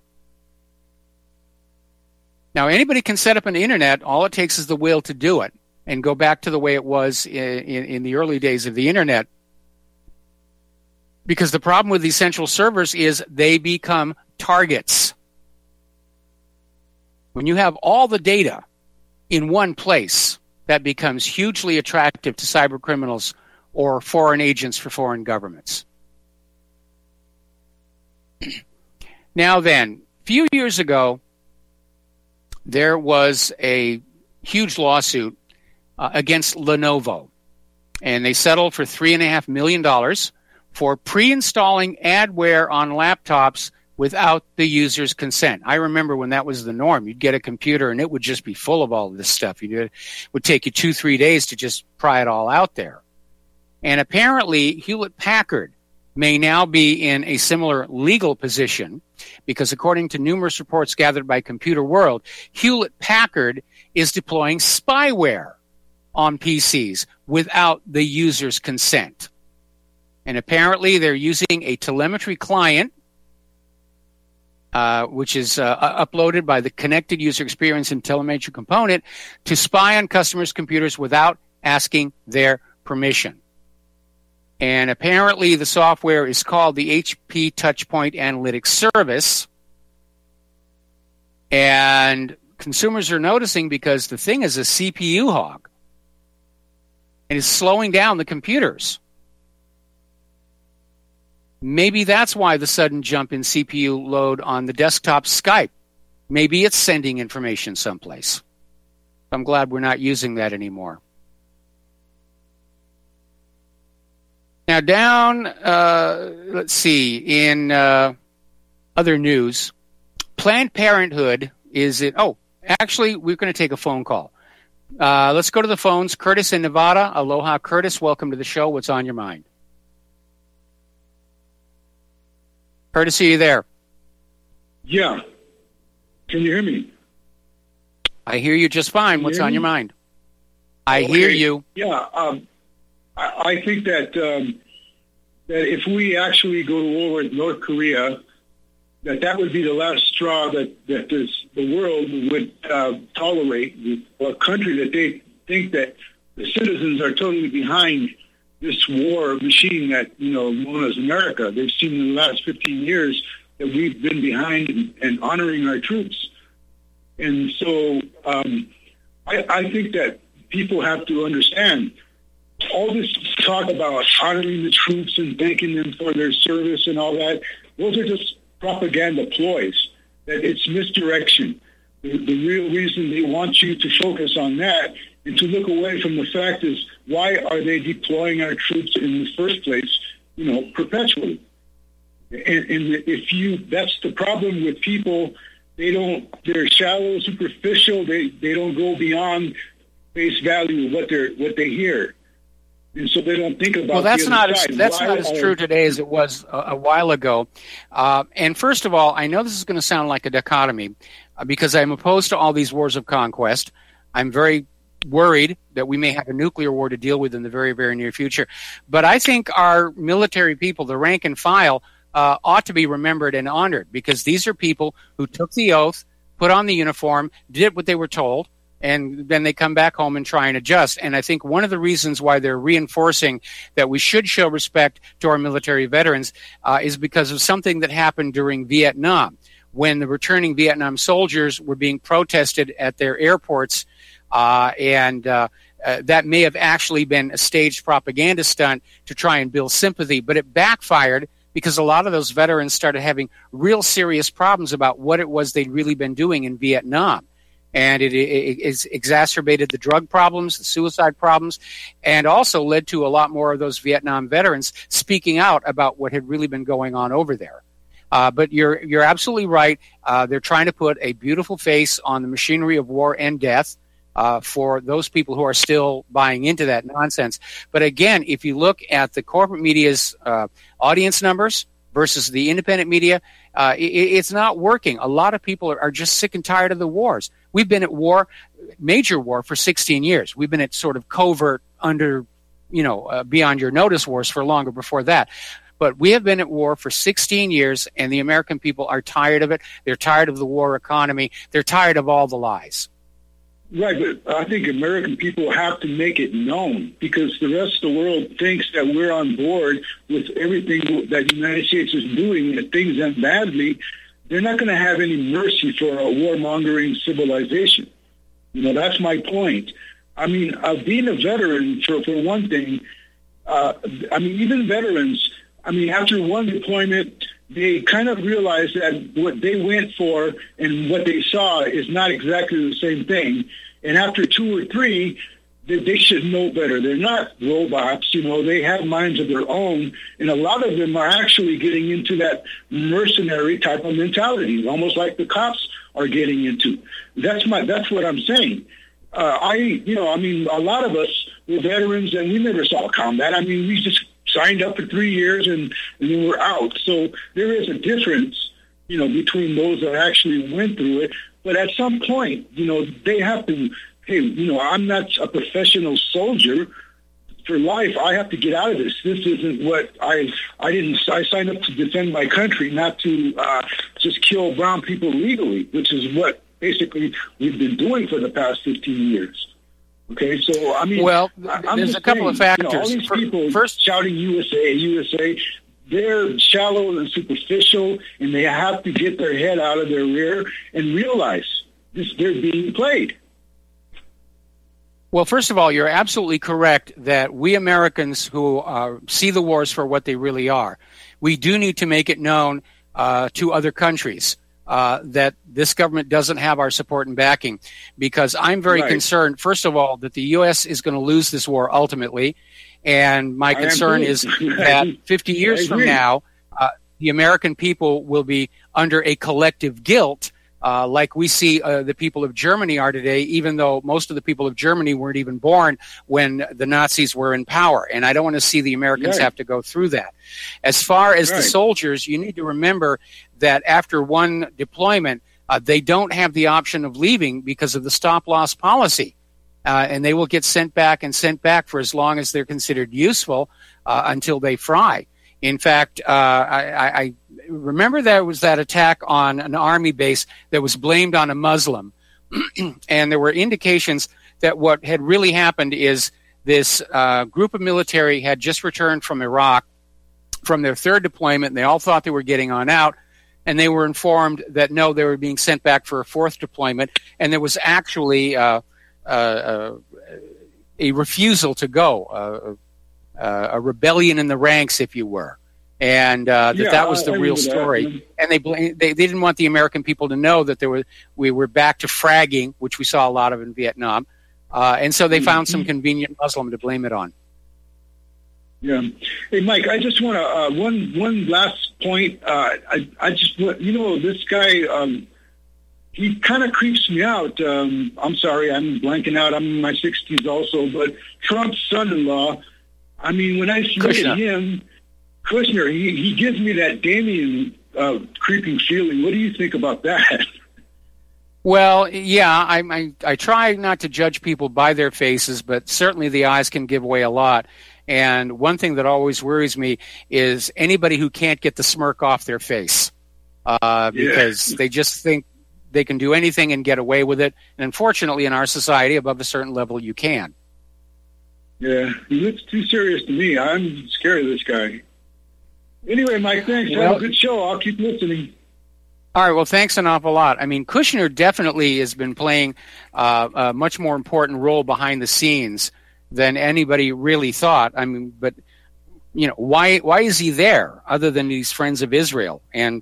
Now, anybody can set up an internet. All it takes is the will to do it, and go back to the way it was in the early days of the internet. Because the problem with these central servers is they become targets. When you have all the data in one place, that becomes hugely attractive to cyber criminals or foreign agents for foreign governments. Now then, a few years ago, there was a huge lawsuit against Lenovo, and they settled for $3.5 million for pre-installing adware on laptops without the user's consent. I remember when that was the norm. You'd get a computer and it would just be full of all of this stuff. It would take you 2-3 days to just pry it all out there. And apparently Hewlett-Packard may now be in a similar legal position because according to numerous reports gathered by Computer World, Hewlett-Packard is deploying spyware on PCs without the user's consent. And apparently they're using a telemetry client, which is uploaded by the Connected User Experience and Telemetry Component, to spy on customers' computers without asking their permission. And apparently the software is called the HP Touchpoint Analytics Service. And consumers are noticing because the thing is a CPU hog. And it's slowing down the computers. Maybe that's why the sudden jump in CPU load on the desktop Skype. Maybe it's sending information someplace. I'm glad we're not using that anymore. Now down, let's see, in other news, Planned Parenthood is it? Oh, actually, we're going to take a phone call. Let's go to the phones. Curtis in Nevada. Aloha, Curtis. Welcome to the show. What's on your mind? Curtis, are you there? Yeah. Can you hear me? I hear you just fine. What's on your mind? I hear you. Yeah. I think that that if we actually go to war with North Korea, that would be the last straw that the world would tolerate, a country that they think that the citizens are totally behind this war machine that, known as America. They've seen in the last 15 years that we've been behind and honoring our troops. And so I think that people have to understand all this talk about honoring the troops and thanking them for their service and all that. Those are just propaganda ploys. That it's misdirection. The real reason they want you to focus on that and to look away from the fact is, why are they deploying our troops in the first place, perpetually? And that's the problem with people. They're shallow, superficial. They don't go beyond face value of what they hear. And so they don't think about. Well, that's not as true today as it was a while ago. And first of all, I know this is going to sound like a dichotomy because I'm opposed to all these wars of conquest. I'm very worried that we may have a nuclear war to deal with in the very, very near future. But I think our military people, the rank and file, ought to be remembered and honored because these are people who took the oath, put on the uniform, did what they were told, and then they come back home and try and adjust. And I think one of the reasons why they're reinforcing that we should show respect to our military veterans is because of something that happened during Vietnam, when the returning Vietnam soldiers were being protested at their airports, and that may have actually been a staged propaganda stunt to try and build sympathy, but it backfired because a lot of those veterans started having real serious problems about what it was they'd really been doing in Vietnam. And it exacerbated the drug problems, the suicide problems, and also led to a lot more of those Vietnam veterans speaking out about what had really been going on over there. But you're absolutely right. They're trying to put a beautiful face on the machinery of war and death for those people who are still buying into that nonsense. But again, if you look at the corporate media's audience numbers versus the independent media, it's not working. A lot of people are just sick and tired of the wars. We've been at war, major war, for 16 years. We've been at sort of covert under, beyond your notice wars for longer before that. But we have been at war for 16 years, and the American people are tired of it. They're tired of the war economy. They're tired of all the lies. Right, but I think American people have to make it known because the rest of the world thinks that we're on board with everything that the United States is doing. If things end badly, they're not going to have any mercy for a warmongering civilization. That's my point. I mean, being a veteran, for one thing, even veterans, after one deployment, they kind of realize that what they went for and what they saw is not exactly the same thing. And after 2 or 3, they should know better. They're not robots. They have minds of their own. And a lot of them are actually getting into that mercenary type of mentality, almost like the cops are getting into. That's what I'm saying. A lot of us were veterans and we never saw combat. We just signed up for 3 years and then we're out. So there is a difference, between those that actually went through it. But at some point, they have to, hey, I'm not a professional soldier for life. I have to get out of this. This isn't what I signed up to defend my country, not to just kill brown people legally, which is what basically we've been doing for the past 15 years. Okay, so there's a couple of factors. All these people shouting USA, USA, they're shallow and superficial, and they have to get their head out of their rear and realize they're being played. Well, first of all, you're absolutely correct that we Americans who see the wars for what they really are, we do need to make it known to other countries that this government doesn't have our support and backing, because I'm very concerned, first of all, that the U.S. is going to lose this war ultimately. And my concern is that 50 years from now, the American people will be under a collective guilt, like we see the people of Germany are today, even though most of the people of Germany weren't even born when the Nazis were in power. And I don't want to see the Americans have to go through that. As far as the soldiers, you need to remember that after one deployment, they don't have the option of leaving because of the stop-loss policy. And they will get sent back for as long as they're considered useful until they fry. In fact, I remember there was that attack on an army base that was blamed on a Muslim. And there were indications that what had really happened is this group of military had just returned from Iraq from their 3rd deployment, and they all thought they were getting on out. And they were informed that, no, they were being sent back for a 4th deployment. And there was actually a refusal to go, a rebellion in the ranks, if you were, and that was the real story. And they didn't want the American people to know that we were back to fragging, which we saw a lot of in Vietnam, and so they found some convenient Muslim to blame it on. Yeah. Hey, Mike, I just want to one last point. I just want, this guy. He kind of creeps me out. I'm sorry, I'm blanking out. I'm in my 60s also, but Trump's son-in-law, when I look at him, Kushner, he gives me that Damien creeping feeling. What do you think about that? Well, yeah, I try not to judge people by their faces, but certainly the eyes can give away a lot. And one thing that always worries me is anybody who can't get the smirk off their face because they just think they can do anything and get away with it. And unfortunately, in our society, above a certain level, you can. Yeah, he looks too serious to me. I'm scared of this guy. Anyway, Mike, thanks. Have a good show. I'll keep listening. All right, well, thanks an awful lot. Kushner definitely has been playing a much more important role behind the scenes than anybody really thought. But, why is he there other than these friends of Israel? And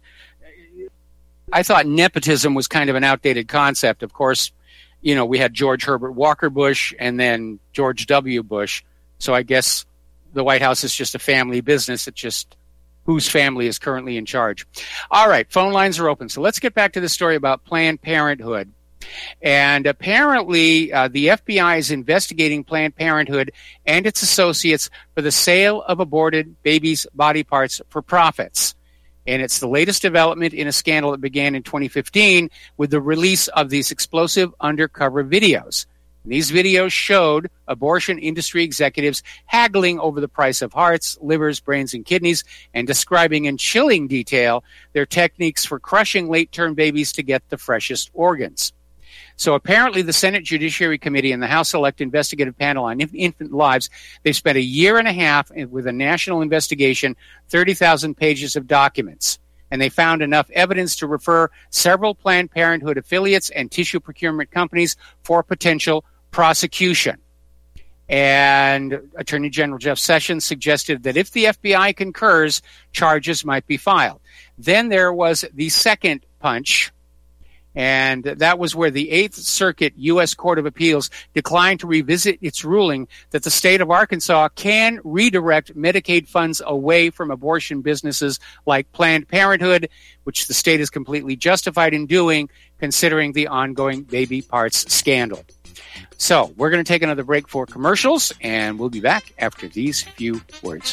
I thought nepotism was kind of an outdated concept. Of course, we had George Herbert Walker Bush and then George W. Bush. So I guess the White House is just a family business. It's just whose family is currently in charge. All right, phone lines are open. So let's get back to the story about Planned Parenthood. And apparently the FBI is investigating Planned Parenthood and its associates for the sale of aborted babies' body parts for profits. And it's the latest development in a scandal that began in 2015 with the release of these explosive undercover videos. And these videos showed abortion industry executives haggling over the price of hearts, livers, brains, and kidneys, and describing in chilling detail their techniques for crushing late-term babies to get the freshest organs. So apparently the Senate Judiciary Committee and the House Select Investigative Panel on Infant Lives, they've spent a year and a half with a national investigation, 30,000 pages of documents. and they found enough evidence to refer several Planned Parenthood affiliates and tissue procurement companies for potential prosecution. And Attorney General Jeff Sessions suggested that if the FBI concurs, charges might be filed. Then there was the second punch, and that was where the Eighth Circuit U.S. Court of Appeals declined to revisit its ruling that the state of Arkansas can redirect Medicaid funds away from abortion businesses like Planned Parenthood, which the state is completely justified in doing, considering the ongoing baby parts scandal. So we're going to take another break for commercials, and we'll be back after these few words.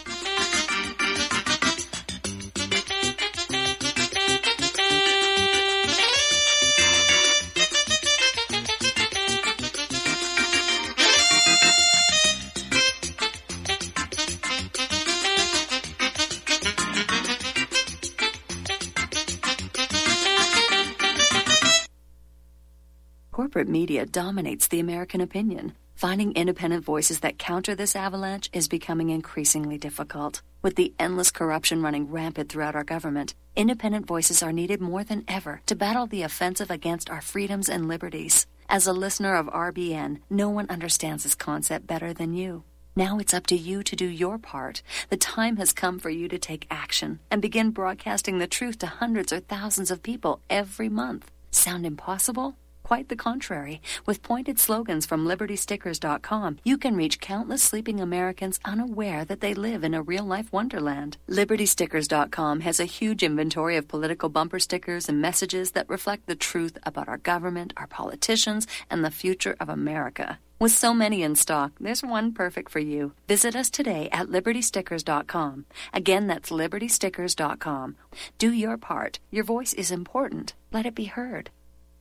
Corporate media dominates the American opinion. Finding independent voices that counter this avalanche is becoming increasingly difficult. With the endless corruption running rampant throughout our government, independent voices are needed more than ever to battle the offensive against our freedoms and liberties. As a listener of RBN, no one understands this concept better than you. Now it's up to you to do your part. The time has come for you to take action and begin broadcasting the truth to hundreds or thousands of people every month. Sound impossible? Quite the contrary. With pointed slogans from LibertyStickers.com, you can reach countless sleeping Americans unaware that they live in a real-life wonderland. LibertyStickers.com has a huge inventory of political bumper stickers and messages that reflect the truth about our government, our politicians, and the future of America. With so many in stock, there's one perfect for you. Visit us today at LibertyStickers.com. Again, that's LibertyStickers.com. Do your part. Your voice is important. Let it be heard.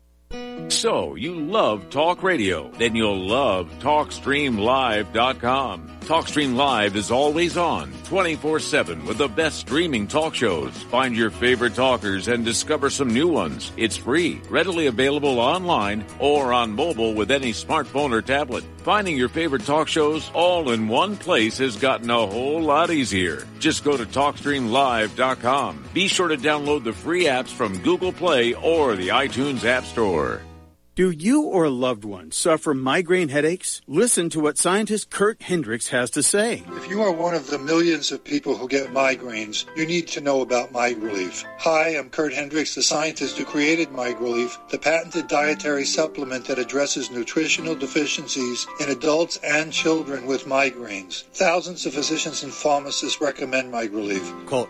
So, you love talk radio? Then you'll love TalkStreamLive.com. TalkStream Live is always on, 24/7, with the best streaming talk shows. Find your favorite talkers and discover some new ones. It's free, readily available online or on mobile with any smartphone or tablet. Finding your favorite talk shows all in one place has gotten a whole lot easier. Just go to TalkStreamLive.com. Be sure to download the free apps from Google Play or the iTunes App Store. Do you or a loved one suffer migraine headaches? Listen to what scientist Kurt Hendricks has to say. If you are one of the millions of people who get migraines, you need to know about MigRelief. Hi, I'm Kurt Hendricks, the scientist who created MigRelief, the patented dietary supplement that addresses nutritional deficiencies in adults and children with migraines. Thousands of physicians and pharmacists recommend MigRelief. Call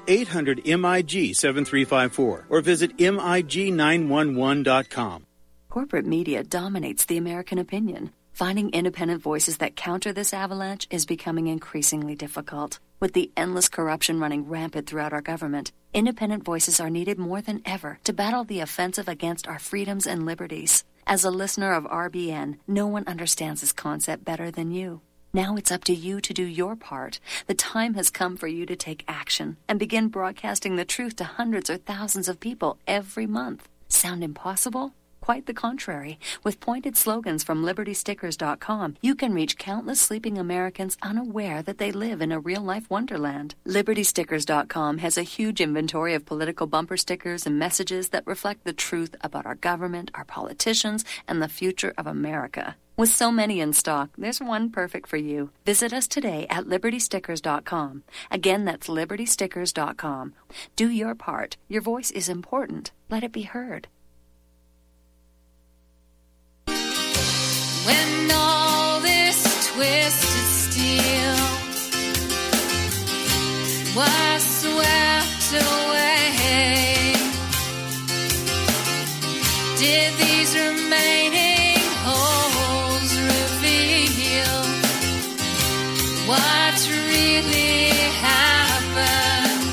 800-MIG-7354 or visit MIG911.com. Corporate media dominates the American opinion. Finding independent voices that counter this avalanche is becoming increasingly difficult. With the endless corruption running rampant throughout our government, independent voices are needed more than ever to battle the offensive against our freedoms and liberties. As a listener of RBN, no one understands this concept better than you. Now it's up to you to do your part. The time has come for you to take action and begin broadcasting the truth to hundreds or thousands of people every month. Sound impossible? Quite the contrary. With pointed slogans from LibertyStickers.com, you can reach countless sleeping Americans unaware that they live in a real-life wonderland. LibertyStickers.com has a huge inventory of political bumper stickers and messages that reflect the truth about our government, our politicians, and the future of America. With so many in stock, there's one perfect for you. Visit us today at LibertyStickers.com. Again, that's LibertyStickers.com. Do your part. Your voice is important. Let it be heard. When all this twisted steel was swept away, did these remaining holes reveal what really happened?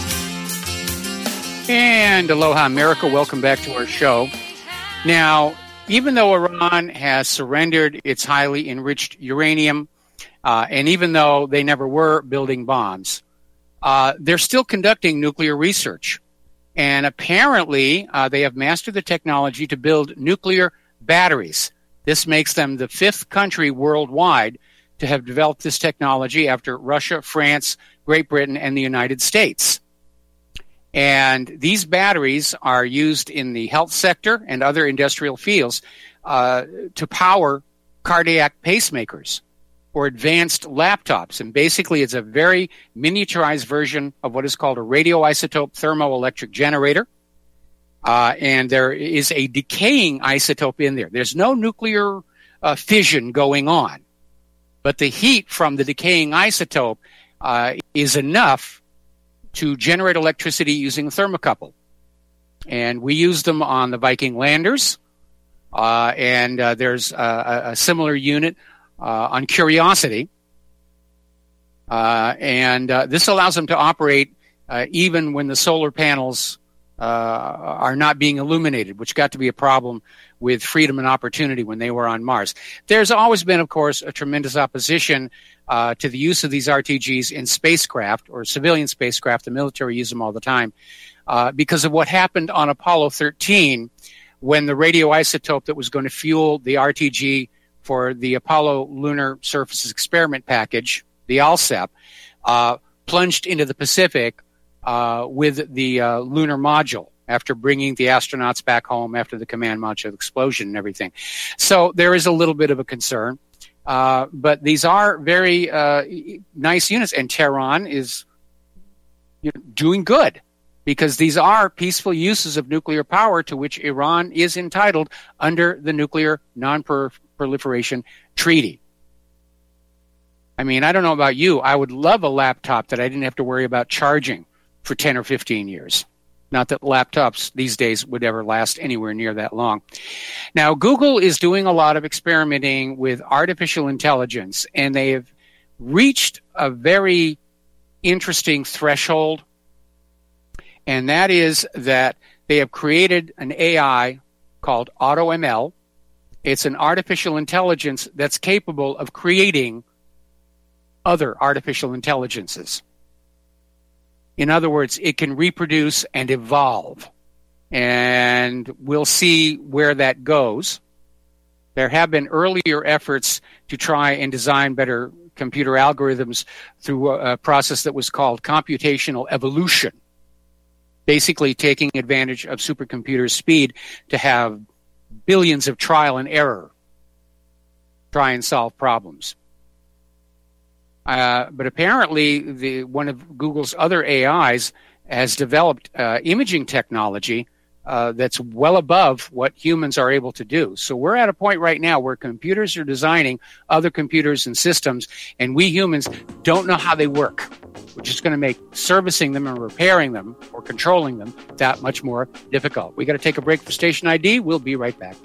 And aloha, America. Welcome back to our show. Now, even though Iran has surrendered its highly enriched uranium, and even though they never were building bombs, they're still conducting nuclear research. And apparently, they have mastered the technology to build nuclear batteries. This makes them the fifth country worldwide to have developed this technology after Russia, France, Great Britain, and the United States. And these batteries are used in the health sector and other industrial fields to power cardiac pacemakers or advanced laptops. And basically, it's a very miniaturized version of what is called a radioisotope thermoelectric generator. And there is a decaying isotope in there. There's no nuclear fission going on, but the heat from the decaying isotope is enough to generate electricity using a thermocouple. And we use them on the Viking landers, and there's a similar unit on Curiosity. And this allows them to operate even when the solar panels are not being illuminated, which got to be a problem with Freedom and Opportunity when they were on Mars. There's always been, of course, a tremendous opposition to the use of these RTGs in spacecraft or civilian spacecraft. The military use them all the time because of what happened on Apollo 13 when the radioisotope that was going to fuel the RTG for the Apollo Lunar Surface Experiment Package, the ALSEP, plunged into the Pacific with the lunar module after bringing the astronauts back home after the command module explosion and everything. So there is a little bit of a concern. But these are very nice units, and Tehran is doing good because these are peaceful uses of nuclear power to which Iran is entitled under the Nuclear Non-Proliferation Treaty. I mean, I don't know about you. I would love a laptop that I didn't have to worry about charging for 10 or 15 years. Not that laptops these days would ever last anywhere near that long. Now, Google is doing a lot of experimenting with artificial intelligence, and they have reached a very interesting threshold, and that is that they have created an AI called AutoML. It's an artificial intelligence that's capable of creating other artificial intelligences. In other words, it can reproduce and evolve. And we'll see where that goes. There have been earlier efforts to try and design better computer algorithms through a process that was called computational evolution, basically taking advantage of supercomputer speed to have billions of trial and error try and solve problems. But apparently, one of Google's other AIs has developed imaging technology that's well above what humans are able to do. So we're at a point right now where computers are designing other computers and systems, and we humans don't know how they work, which is going to make servicing them and repairing them or controlling them that much more difficult. We got to take a break for station ID. We'll be right back.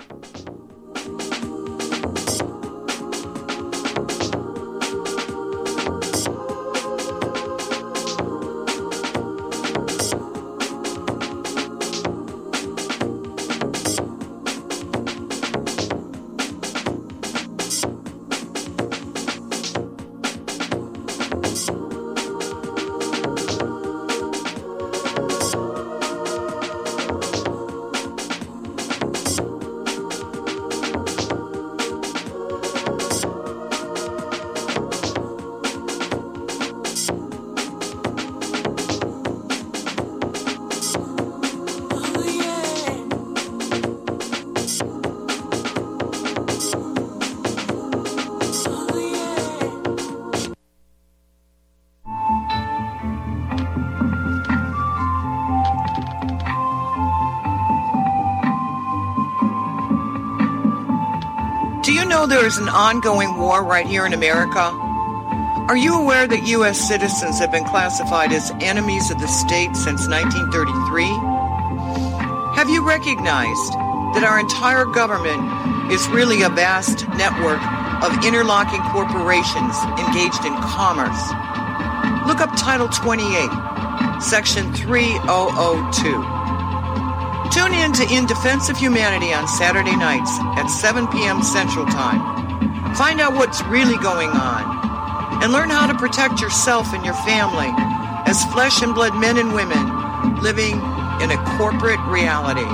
There is an ongoing war right here in America. Are you aware that U.S. citizens have been classified as enemies of the state since 1933? Have you recognized that our entire government is really a vast network of interlocking corporations engaged in commerce? Look up Title 28, Section 3002. Tune in to In Defense of Humanity on Saturday nights at 7 p.m. Central Time. Find out what's really going on and learn how to protect yourself and your family as flesh and blood men and women living in a corporate reality.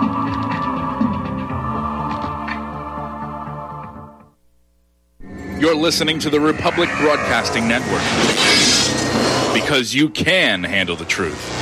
You're You're listening to the Republic Broadcasting Network. Because you can handle the truth.